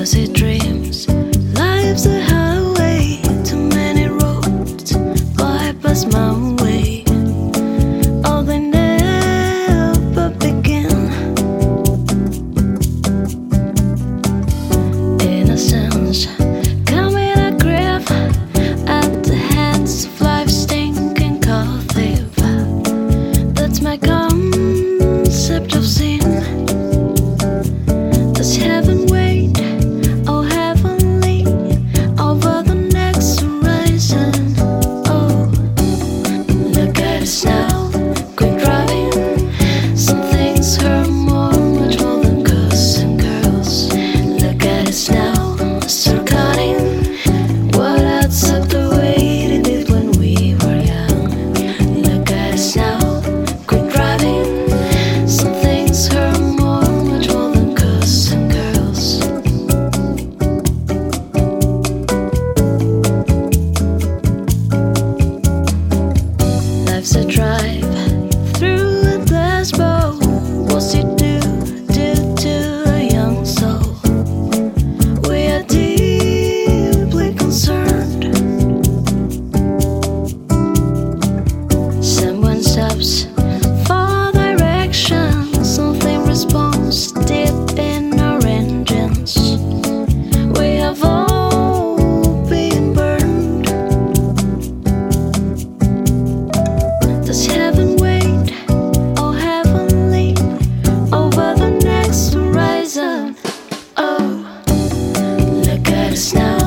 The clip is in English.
lucid dreams. Life's a highway, too many roads bypass my way. Oh, they never begin. Innocence coming a grave at the hands of life's stinking cold thief. That's my concept of sin. Does heaven wait, oh heavenly, over the next horizon? Oh, look at us now, quit driving. Some things hurt much more than girls and girls. Look at us now, still cutting. What adds up the way it did when we were young? Look at us now, quit driving. Some things hurt much more than girls and girls. Life's a drive through a glass bowl. What's it do to a young soul? We are deeply concerned. Someone stops for direction. Something responds deep in our engines. We have all been burned. Does heaven wait, oh heavenly, over the next horizon? Oh, look at us now.